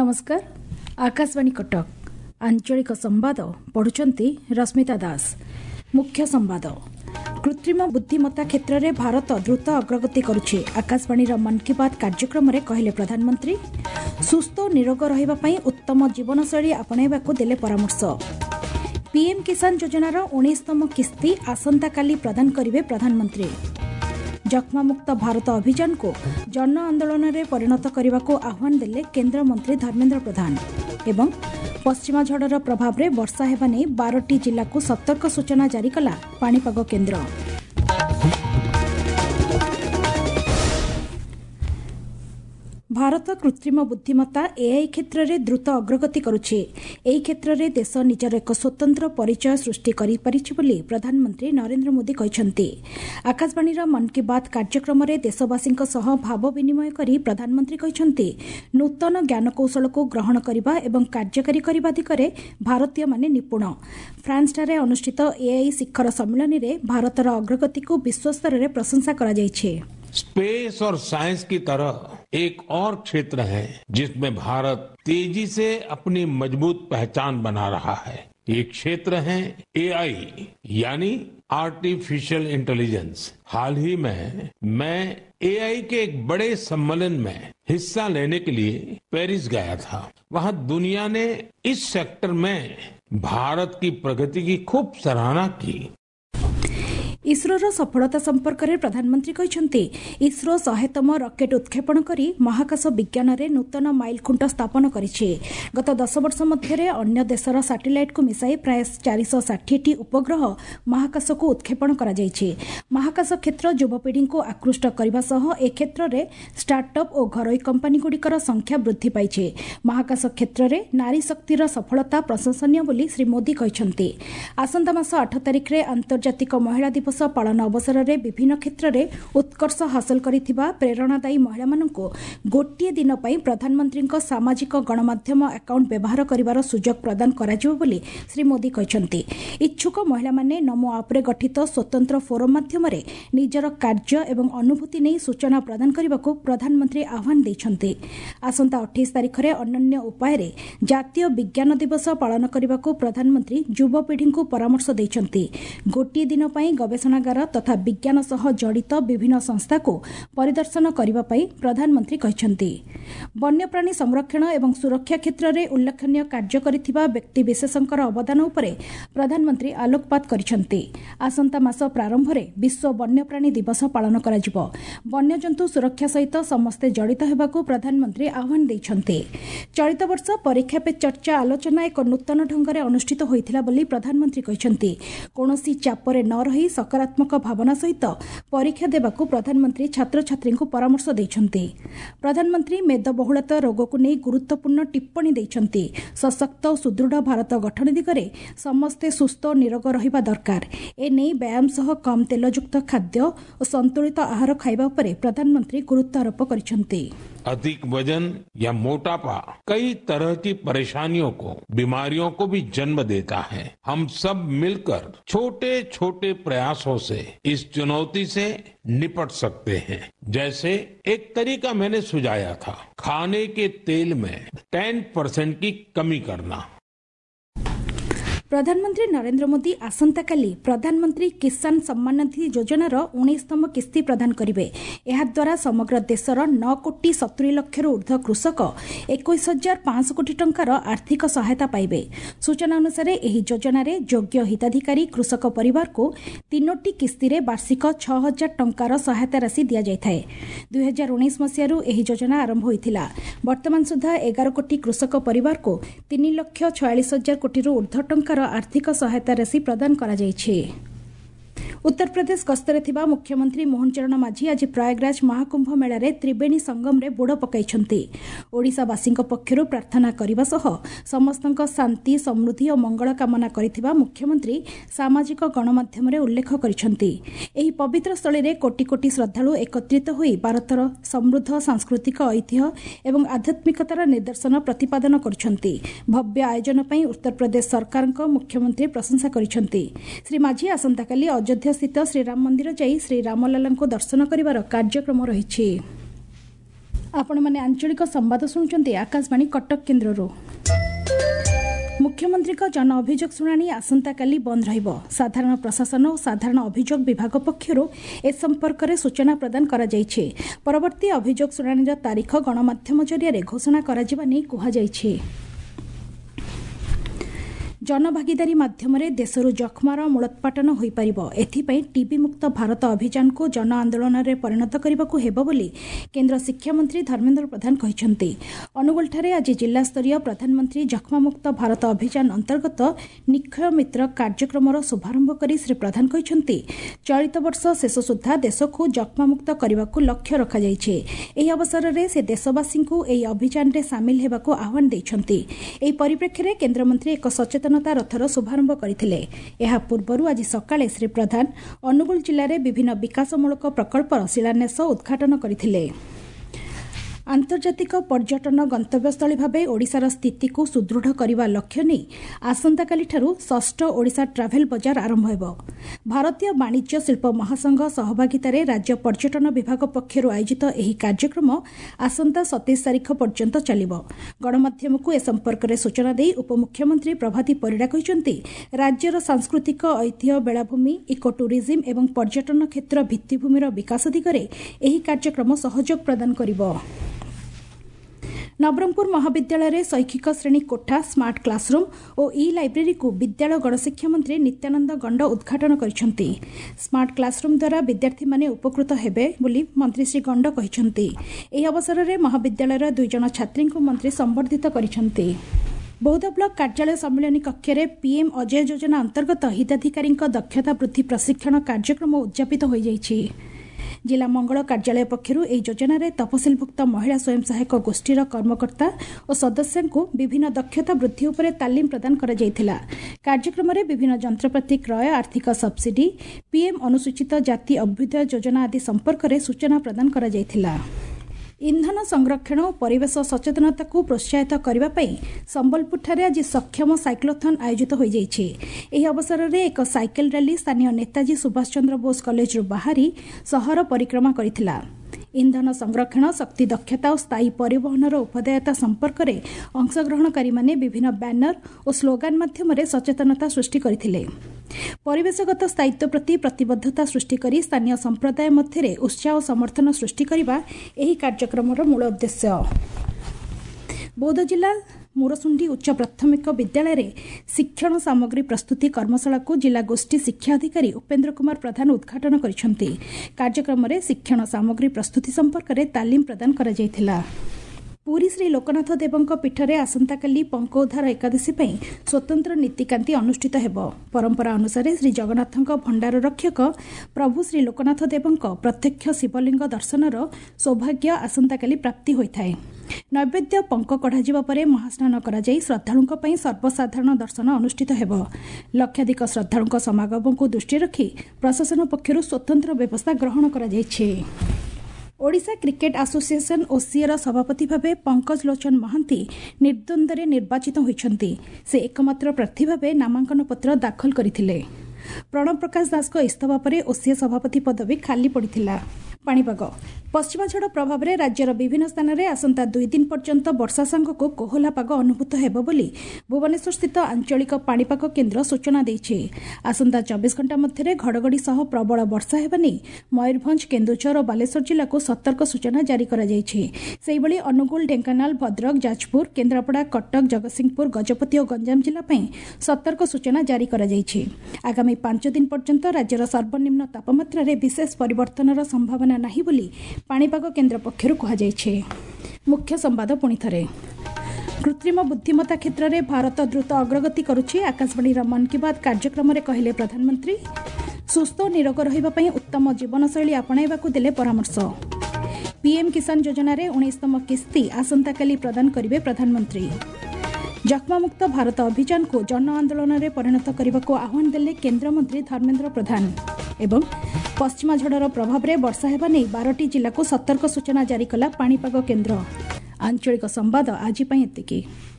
नमस्कार। आकाशवाणी कटक आंचलिक संवाद पढ़ुचंती रश्मिता दास। मुख्य संवाद। कृत्रिम बुद्धिमत्ता क्षेत्र में भारत द्रुत अग्रगति करुछि। आकाशवाणी मन की बात कार्यक्रम में कहले प्रधानमंत्री। सुस्थ और निरोग रहिबा पई उत्तम जीवनशैली आपणाइबाकु देले परामर्श। पीएम किसान योजनार 19तम किस्ती आसंता काली प्रदान करिवे प्रधानमंत्री। जक्ष्मा मुक्त भारत अभियान को जन आंदोलन में परिणत करने को आह्वान देले केंद्र मंत्री धर्मेंद्र प्रधान। एवं पश्चिमा झड़र प्रभाव में वर्षा हेबा नै 12टी जिला को सतर्क सूचना जारी कला पाणीपाग केंद्र। भारत कृत्रिम बुद्धिमत्ता एआई क्षेत्र में द्रुत अग्रगति करुछि। एही क्षेत्र में देश निजर एक स्वतंत्र परिचय सृष्टि करि परिछि बोली प्रधानमंत्री नरेंद्र मोदी कहिसंति। आकाशवाणी मन की बात कार्यक्रम में देशवासींक सह भाव विनिमय करी प्रधानमंत्री कहिसंति नूतन ज्ञानकौशल को ग्रहण करबा एवं कार्यकारी करबा दिगरे भारतीय माने निपुण। फ्रांस ठारे अनुष्ठित एआई शिखर सम्मेलन में भारतर अग्रगति को विश्व स्तर में प्रशंसा करा जायछि। स्पेस और साइंस की तरह एक और क्षेत्र है जिसमें भारत तेजी से अपनी मजबूत पहचान बना रहा है। ये क्षेत्र है एआई यानी आर्टिफिशियल इंटेलिजेंस। हाल ही में मैं एआई के एक बड़े सम्मेलन में हिस्सा लेने के लिए पेरिस गया था। वहां दुनिया ने इस सेक्टर में भारत की प्रगति की खूब सराहना की। इसरोर सफलता संपर्क में प्रधानमंत्री कहते इसरो 100तम रॉकेट उत्क्षेपण करी महाकाश विज्ञान में नूतन माइलखुंट स्थापन करिछि। गत 10 वर्ष मध्य अन्य देशर सैटेलाइट को मिसाई प्राय 460टी उपग्रह महाकाश को उत्क्षेपण करा जायछि। महाकाश क्षेत्र युवपीढ़ी को आकृष्ट करने सह ए क्षेत्र में स्टार्टअप और घरोई कंपनी गुड़िकर संख्या वृद्धि पाइछि। महाकाश क्षेत्र में नारी शक्तिर सफलता प्रशंसनीय बोली श्री मोदी कहते। आसंता मास 8 तारिख में अंतर्जातिक महिला दिवस पालन अवसर में विभिन्न क्षेत्र में उत्कर्ष हासिल करिथिबा प्रेरणादायी महिला माननको गोटिए दिन पई प्रधानमंत्री सामाजिक गणमाध्यम अकाउंट व्यवहार करिवार सुजोग प्रदान कराजिबो बोली श्री मोदी कहते। इच्छुक महिला माने नमो ऐप रे गठित स्वतंत्र फोरम माध्यम रे निजर कार्य एवं अनुभूति नै सूचना प्रदान करबाको प्रधानमंत्री आह्वान दैछन्ते। आसंता 28 तारिख रे अनन्य उपाय रे जातीय विज्ञान दिवस पालन करबाको प्रधानमंत्री युवपीढ़ी को परामर्श दैछन्ते। गोटिए दिन पई गवेषणागार तथा विज्ञान सह जड़ित विभिन्न संस्था को परिदर्शन करने पर प्रधानमंत्री कहते। वन्यप्राणी संरक्षण एवं सुरक्षा क्षेत्र में उल्लेखनीय कार्य करिथिबा व्यक्ति विशेषकर अवदान उपरे प्रधानमंत्री आलोकपात करिसंते। आसंता मास प्रारंभ में विश्व वन्यप्राणी दिवस पालन कराजिबो। वन्यजंतु सुरक्षा सहित समस्ते जड़ित हेबाकू प्रधानमंत्री आह्वान दैछन्ते। चलित वर्ष परीक्षा पे चर्चा आलोचना एक नूतन ढंग से अनुष्ठित होइथिला बोली प्रधानमंत्री कहते। कोनोसी चापरे न रही सकारात्मक भावना सहित परीक्षा देवाकू प्रधानमंत्री छात्र छात्री को परामर्श दैछन्ते। प्रधानमंत्री मेदबहुलता रोग को नहीं गुरुत्वपूर्ण टिप्पणी दैछन्ते। सशक्त और सुदृढ़ भारत गठन दिगरे समस्ते सुस्थ और निरोग रहिबा दरकार। ए नहीं व्यायाम सह कम तेलयुक्त खाद्य और संतुलित आहार खाइबा उपरे प्रधानमंत्री गुरुत्व आरोप करिसन्ते। अधिक वजन या मोटापा कई तरह की परेशानियों को बीमारियों को भी जन्म देता है। हम सब मिलकर छोटे छोटे प्रयासों से इस चुनौती से निपट सकते हैं। जैसे एक तरीका मैंने सुझाया था, खाने के तेल में 10% की कमी करना। प्रधानमंत्री नरेंद्र मोदी आसंता काली प्रधानमंत्री किसान सम्मान निधि योजनार 19तम किस्ती प्रदान करिवे। एहा द्वारा समग्र देशर 9 कोटी 70 लाख ऊर्ध्व कृषक 21,500 कोटी टंकार आर्थिक सहायता पाइबे। सूचना अनुसार एही योजना रे योग्य हिताधिकारी कृषक परिवार को 3टी किस्ती रे वार्षिक 6,000 टंकार सहायता राशि दिया जायथाय। 2019 मसियारू एही योजना आरंभ होइथिला। वर्तमान सुधा 11 कोटी कृषक परिवार को 3,46,000 कोटी ऊर्ध्व टंकार आर्थिक सहायता राशि प्रदान करा जायछि। उत्तर प्रदेश गस्तरे थिबा मुख्यमंत्री मोहन चरण माझी आज प्रयागराज महाकुंभ मेला रे त्रिवेणी संगम रे बुड़ पकाइछन्ति। ओडिशावासींक पक्षरु प्रार्थना करिबा सह समस्तंक शांति समृद्धि और मंगल कामना करिथिबा मुख्यमंत्री सामाजिक गणमाध्यम रे उल्लेख करिछन्ति। एही पवित्र स्थली रे कोटी कोटी श्रद्धालु एकत्रित होई भारतर समृद्ध सांस्कृतिक ऐतिह्य एवं आध्यात्मिकतार निदर्शन प्रतिपादन करिछन्ति। भव्य आयोजन पई उत्तर प्रदेश सरकारक मुख्यमंत्री प्रशंसा करिछन्ति। श्री माझी आसंताकाली अयोध्या स्थित श्रीराम मंदिर जाई श्री रामलला को दर्शन करिवार कार्यक्रम रहिछि। ଆପଣମାନେ ଆଞ୍ଚଳିକ ସମ୍ବାଦ ଶୁଣୁଛନ୍ତି ଆକାଶବାଣୀ କଟକ କେନ୍ଦ୍ରରୁ। ମୁଖ୍ୟମନ୍ତ୍ରୀଙ୍କ ଜନ ଅଭିଯୋଗ ଶୁଣାଣି ଆସନ୍ତାକାଲି ବନ୍ଦ ରହିବ। ସାଧାରଣ ପ୍ରଶାସନ ଓ ସାଧାରଣ ଅଭିଯୋଗ ବିଭାଗ ପକ୍ଷରୁ ଏ ସମ୍ପର୍କରେ ସୂଚନା ପ୍ରଦାନ କରାଯାଇଛି। ପରବର୍ତ୍ତୀ ଅଭିଯୋଗ ଶୁଣାଣିର ତାରିଖ ଗଣମାଧ୍ୟମ ଜରିଆରେ ଘୋଷଣା କରାଯିବା ନେଇ କୁହାଯାଇଛି। ଜନଭାଗିଦାରୀ ମାଧ୍ୟମରେ ଦେଶରୁ ଯକ୍ଷ୍ମାର ମୂଳୋତ୍ପାଟନ ହୋଇପାରିବ। ଏଥିପାଇଁ ଟିବି ମୁକ୍ତ ଭାରତ ଅଭିଯାନକୁ ଜନ ଆନ୍ଦୋଳନରେ ପରିଣତ କରିବାକୁ ହେବ ବୋଲି କେନ୍ଦ୍ର ଶିକ୍ଷାମନ୍ତ୍ରୀ ଧର୍ମେନ୍ଦ୍ର ପ୍ରଧାନ କହିଛନ୍ତି। ଅନୁଗୁଳଠାରେ ଆଜି ଜିଲ୍ଲାସ୍ତରୀୟ ପ୍ରଧାନମନ୍ତ୍ରୀ ଯକ୍ଷ୍ମାମୁକ୍ତ ଭାରତ ଅଭିଯାନ ଅନ୍ତର୍ଗତ ନିକ୍ଷୟ ମିତ୍ର କାର୍ଯ୍ୟକ୍ରମର ଶୁଭାରମ୍ଭ କରି ଶ୍ରୀ ପ୍ରଧାନ କହିଛନ୍ତି, ଚଳିତ ବର୍ଷ ଶେଷ ସୁଦ୍ଧା ଦେଶକୁ ଯକ୍ଷ୍ମାମୁକ୍ତ କରିବାକୁ ଲକ୍ଷ୍ୟ ରଖାଯାଇଛି। ଏହି ଅବସରରେ ସେ ଦେଶବାସୀଙ୍କୁ ଏହି ଅଭିଯାନରେ ସାମିଲ ହେବାକୁ ଆହ୍ୱାନ ଦେଇଛନ୍ତି। ଏହି ପରିପ୍ରେକ୍ଷୀରେ କେନ୍ଦ୍ରମନ୍ତ୍ରୀ ଏକ ସଚେତନତା ରଥର ଶୁଭାରମ୍ଭ କରିଥିଲେ। ଏହା ପୂର୍ବରୁ ଆଜି ସକାଳେ ଶ୍ରୀ ପ୍ରଧାନ ଅନୁଗୁଳ ଜିଲ୍ଲାରେ ବିଭିନ୍ନ ବିକାଶମୂଳକ ପ୍ରକଳ୍ପର ଶିଳାନ୍ୟାସ ଓ ଉଦ୍ଘାଟନ କରିଥିଲେ। ଆନ୍ତର୍ଜାତିକ ପର୍ଯ୍ୟଟନ ଗନ୍ତବ୍ୟସ୍ଥଳୀ ଭାବେ ଓଡ଼ିଶାର ସ୍ଥିତିକୁ ସୁଦୃଢ଼ କରିବା ଲକ୍ଷ୍ୟ ନେଇ ଆସନ୍ତାକାଲିଠାରୁ 6ଠ ଓଡ଼ିଶା ଟ୍ରାଭେଲ୍ ବଜାର ଆରମ୍ଭ ହେବ। ଭାରତୀୟ ବାଣିଜ୍ୟ ଶିଳ୍ପ ମହାସଂଘ ସହଭାଗିତାରେ ରାଜ୍ୟ ପର୍ଯ୍ୟଟନ ବିଭାଗ ପକ୍ଷରୁ ଆୟୋଜିତ ଏହି କାର୍ଯ୍ୟକ୍ରମ ଆସନ୍ତା 27 ତାରିଖ ପର୍ଯ୍ୟନ୍ତ ଚାଲିବ। ଗଣମାଧ୍ୟମକୁ ଏ ସମ୍ପର୍କରେ ସୂଚନା ଦେଇ ଉପମୁଖ୍ୟମନ୍ତ୍ରୀ ପ୍ରଭାତୀ ପରିଡ଼ା କହିଛନ୍ତି, ରାଜ୍ୟର ସାଂସ୍କୃତିକ ଐତିହ୍ୟ, ବେଳାଭୂମି, ଇକୋ ଟୁରିଜିମ୍ ଏବଂ ପର୍ଯ୍ୟଟନ କ୍ଷେତ୍ର ଭିତ୍ତିଭୂମିର ବିକାଶ ଦିଗରେ ଏହି କାର୍ଯ୍ୟକ୍ରମ ସହଯୋଗ ପ୍ରଦାନ କରିବ। ନବରଙ୍ଗପୁର ମହାବିଦ୍ୟାଳୟରେ ଶୈକ୍ଷିକ ଶ୍ରେଣୀ କୋଠା, ସ୍ମାର୍ଟ କ୍ଲାସରୁମ୍ ଓ ଇ ଲାଇବ୍ରେରୀକୁ ବିଦ୍ୟାଳୟ ଗଣଶିକ୍ଷା ମନ୍ତ୍ରୀ ନିତ୍ୟାନନ୍ଦ ଗଣ୍ଡ ଉଦ୍ଘାଟନ କରିଛନ୍ତି। ସ୍ମାର୍ଟ କ୍ଲାସରୁମ୍ ଦ୍ୱାରା ବିଦ୍ୟାର୍ଥୀମାନେ ଉପକୃତ ହେବେ ବୋଲି ମନ୍ତ୍ରୀ ଶ୍ରୀ ଗଣ୍ଡ କହିଛନ୍ତି। ଏହି ଅବସରରେ ମହାବିଦ୍ୟାଳୟର 2 ଜଣ ଛାତ୍ରୀଙ୍କୁ ମନ୍ତ୍ରୀ ସମ୍ବର୍ଦ୍ଧିତ କରିଛନ୍ତି। ବୌଦ୍ଧ ବ୍ଲକ କାର୍ଯ୍ୟାଳୟ ସମ୍ମିଳନୀ କକ୍ଷରେ ପିଏମ୍ ଅଜୟ ଯୋଜନା ଅନ୍ତର୍ଗତ ହିତାଧିକାରୀଙ୍କ ଦକ୍ଷତା ବୃଦ୍ଧି ପ୍ରଶିକ୍ଷଣ କାର୍ଯ୍ୟକ୍ରମ ଉଦ୍ଯାପିତ ହୋଇଯାଇଛି। ଜିଲ୍ଲା ମଙ୍ଗଳ କାର୍ଯ୍ୟାଳୟ ପକ୍ଷରୁ ଏହି ଯୋଜନାରେ ତଫସିଲଭୁକ୍ତ ମହିଳା ସ୍ୱୟଂ ସହାୟକ ଗୋଷ୍ଠୀର କର୍ମକର୍ତ୍ତା ଓ ସଦସ୍ୟଙ୍କୁ ବିଭିନ୍ନ ଦକ୍ଷତା ବୃଦ୍ଧି ଉପରେ ତାଲିମ ପ୍ରଦାନ କରାଯାଇଥିଲା। କାର୍ଯ୍ୟକ୍ରମରେ ବିଭିନ୍ନ ଯନ୍ତ୍ରପାତି କ୍ରୟ, ଆର୍ଥିକ ସବ୍ସିଡି, ପିଏମ୍ ଅନୁସୂଚିତ ଜାତି ଅଭ୍ୟୁଦୟ ଯୋଜନା ଆଦି ସମ୍ପର୍କରେ ସୂଚନା ପ୍ରଦାନ କରାଯାଇଥିଲା। ଇନ୍ଧନ ସଂରକ୍ଷଣ ଓ ପରିବେଶ ସଚେତନତାକୁ ପ୍ରୋତ୍ସାହିତ କରିବା ପାଇଁ ସମ୍ବଲପୁରଠାରେ ଆଜି ସକ୍ଷମ ସାଇକ୍ଲୋଥନ୍ ଆୟୋଜିତ ହୋଇଯାଇଛି। ଏହି ଅବସରରେ ଏକ ସାଇକେଲ ରାଲି ସ୍ଥାନୀୟ ନେତାଜୀ ସୁଭାଷ ଚନ୍ଦ୍ର ବୋଷ କଲେଜରୁ ବାହାରି ସହର ପରିକ୍ରମା କରିଥିଲା। ଇନ୍ଧନ ସଂରକ୍ଷଣ, ଶକ୍ତି ଦକ୍ଷତା ଓ ସ୍ଥାୟୀ ପରିବହନର ଉପଦାୟତା ସମ୍ପର୍କରେ ଅଂଶଗ୍ରହଣକାରୀମାନେ ବିଭିନ୍ନ ବ୍ୟାନର ଓ ସ୍ଲୋଗାନ ମାଧ୍ୟମରେ ସଚେତନତା ସୃଷ୍ଟି କରିଥିଲେ। ପରିବେଶଗତ ସ୍ଥାୟିତ୍ୱ ପ୍ରତି ପ୍ରତିବଦ୍ଧତା ସୃଷ୍ଟି କରି ସ୍ଥାନୀୟ ସମ୍ପ୍ରଦାୟ ମଧ୍ୟରେ ଉତ୍ସାହ ଓ ସମର୍ଥନ ସୃଷ୍ଟି କରିବା ଏହି କାର୍ଯ୍ୟକ୍ରମର ମୂଳ ଉଦ୍ଦେଶ୍ୟ। ବୌଦ୍ଧ ଜିଲ୍ଲା ମୁରସୁଣ୍ଡି ଉଚ୍ଚ ପ୍ରାଥମିକ ବିଦ୍ୟାଳୟରେ ଶିକ୍ଷଣ ସାମଗ୍ରୀ ପ୍ରସ୍ତୁତି କର୍ମଶାଳାକୁ ଜିଲ୍ଲା ଗୋଷ୍ଠୀ ଶିକ୍ଷା ଅଧିକାରୀ ଉପେନ୍ଦ୍ର କୁମାର ପ୍ରଧାନ ଉଦ୍ଘାଟନ କରିଛନ୍ତି। କାର୍ଯ୍ୟକ୍ରମରେ ଶିକ୍ଷଣ ସାମଗ୍ରୀ ପ୍ରସ୍ତୁତି ସମ୍ପର୍କରେ ତାଲିମ ପ୍ରଦାନ କରାଯାଇଥିଲା। ପୁରୀ ଶ୍ରୀ ଲୋକନାଥ ଦେବଙ୍କ ପୀଠରେ ଆସନ୍ତାକାଲି ପଙ୍କ ଉଦ୍ଧାର ଏକାଦଶୀ ପାଇଁ ସ୍ୱତନ୍ତ୍ର ନୀତିକାନ୍ତି ଅନୁଷ୍ଠିତ ହେବ। ପରମ୍ପରା ଅନୁସାରେ ଶ୍ରୀ ଜଗନ୍ନାଥଙ୍କ ଭଣ୍ଡାର ରକ୍ଷକ ପ୍ରଭୁ ଶ୍ରୀ ଲୋକନାଥ ଦେବଙ୍କ ପ୍ରତ୍ୟକ୍ଷ ଶିବଲିଙ୍ଗ ଦର୍ଶନର ସୌଭାଗ୍ୟ ଆସନ୍ତାକାଲି ପ୍ରାପ୍ତି ହୋଇଥାଏ। ନୈବେଦ୍ୟ ପଙ୍କ କଢ଼ାଯିବା ପରେ ମହାସ୍ନାନ କରାଯାଇ ଶ୍ରଦ୍ଧାଳୁଙ୍କ ପାଇଁ ସର୍ବସାଧାରଣ ଦର୍ଶନ ଅନୁଷ୍ଠିତ ହେବ। ଲକ୍ଷାଧିକ ଶ୍ରଦ୍ଧାଳୁଙ୍କ ସମାଗମକୁ ଦୃଷ୍ଟିରେ ରଖି ପ୍ରଶାସନ ପକ୍ଷରୁ ସ୍ୱତନ୍ତ୍ର ବ୍ୟବସ୍ଥା ଗ୍ରହଣ କରାଯାଇଛି। ଓଡ଼ିଶା କ୍ରିକେଟ ଆସୋସିଏସନ ଓସିଏର ସଭାପତି ଭାବେ ପଙ୍କଜ ଲୋଚନ ମହାନ୍ତି ନିର୍ଦ୍ୱନ୍ଦ୍ୱରେ ନିର୍ବାଚିତ ହୋଇଛନ୍ତି। ସେ ଏକମାତ୍ର ପ୍ରାର୍ଥୀ ଭାବେ ନାମାଙ୍କନ ପତ୍ର ଦାଖଲ କରିଥିଲେ। ପ୍ରଣବ ପ୍ରକାଶ ଦାସଙ୍କ ଇସ୍ତଫା ପରେ ଓସିଏ ସଭାପତି ପଦବୀ ଖାଲି ପଡ଼ିଥିଲା। ପାଣିପାଗ ପଶ୍ଚିମ ଝଡ଼ ପ୍ରଭାବରେ ରାଜ୍ୟର ବିଭିନ୍ନ ସ୍ଥାନରେ ଆସନ୍ତା 2 ଦିନ ପର୍ଯ୍ୟନ୍ତ ବର୍ଷା ସାଙ୍ଗକୁ କୋହଲା ପାଗ ଅନୁଭୂତ ହେବ ବୋଲି ଭୁବନେଶ୍ୱରସ୍ଥିତ ଆଞ୍ଚଳିକ ପାଣିପାଗ କେନ୍ଦ୍ର ସୂଚନା ଦେଇଛି। ଆସନ୍ତା 24 ଘଣ୍ଟା ମଧ୍ୟରେ ଘଡ଼ଘଡ଼ି ସହ ପ୍ରବଳ ବର୍ଷା ହେବା ନେଇ ମୟୂରଭଞ୍ଜ, କେନ୍ଦୁଝର ଓ ବାଲେଶ୍ୱର ଜିଲ୍ଲାକୁ ସତର୍କ ସୂଚନା ଜାରି କରାଯାଇଛି। ସେହିଭଳି ଅନୁଗୁଳ, ଢେଙ୍କାନାଳ, ଭଦ୍ରକ, ଯାଜପୁର, କେନ୍ଦ୍ରାପଡ଼ା, କଟକ, ଜଗତସିଂହପୁର, ଗଜପତି ଓ ଗଞ୍ଜାମ ଜିଲ୍ଲା ପାଇଁ ସତର୍କ ସୂଚନା ଜାରି କରାଯାଇଛି। ଆଗାମୀ 5 ଦିନ ପର୍ଯ୍ୟନ୍ତ ରାଜ୍ୟର ସର୍ବନିମ୍ନ ତାପମାତ୍ରାରେ ବିଶେଷ ପରିବର୍ତ୍ତନର ସମ୍ଭାବନା ନାହିଁ ବୋଲି ପାଣିପାଗ କେନ୍ଦ୍ର ପକ୍ଷରୁ କୁହାଯାଇଛି। ମୁଖ୍ୟ ସମ୍ବାଦ ପୁଣିଥରେ। କୃତ୍ରିମ ବୁଦ୍ଧିମତ୍ତା କ୍ଷେତ୍ରରେ ଭାରତ ଦ୍ରୁତ ଅଗ୍ରଗତି କରୁଛି। ଆକାଶବାଣୀର ମନ୍ କି ବାତ୍ କାର୍ଯ୍ୟକ୍ରମରେ କହିଲେ ପ୍ରଧାନମନ୍ତ୍ରୀ। ସୁସ୍ଥ ଓ ନିରୋଗ ରହିବା ପାଇଁ ଉତ୍ତମ ଜୀବନଶୈଳୀ ଆପଣାଇବାକୁ ଦେଲେ ପରାମର୍ଶ। ପିଏମ୍ କିଷାନ ଯୋଜନାରେ 19ତମ କିସ୍ତି ଆସନ୍ତାକାଲି ପ୍ରଦାନ କରିବେ ପ୍ରଧାନମନ୍ତ୍ରୀ। ଯକ୍ଷ୍ମାମୁକ୍ତ ଭାରତ ଅଭିଯାନକୁ ଜନ ଆନ୍ଦୋଳନରେ ପରିଣତ କରିବାକୁ ଆହ୍ୱାନ ଦେଲେ କେନ୍ଦ୍ରମନ୍ତ୍ରୀ ଧର୍ମେନ୍ଦ୍ର ପ୍ରଧାନ। ଏବଂ ପଶ୍ଚିମ ଝଡ଼ର ପ୍ରଭାବରେ ବର୍ଷା ହେବା ନେଇ 12ଟି ଜିଲ୍ଲାକୁ ସତର୍କ ସୂଚନା ଜାରି କଲା ପାଣିପାଗ କେନ୍ଦ୍ର। ଆଞ୍ଚଳିକ ସମ୍ବାଦ ଆଜି ପାଇଁ ଏତିକି।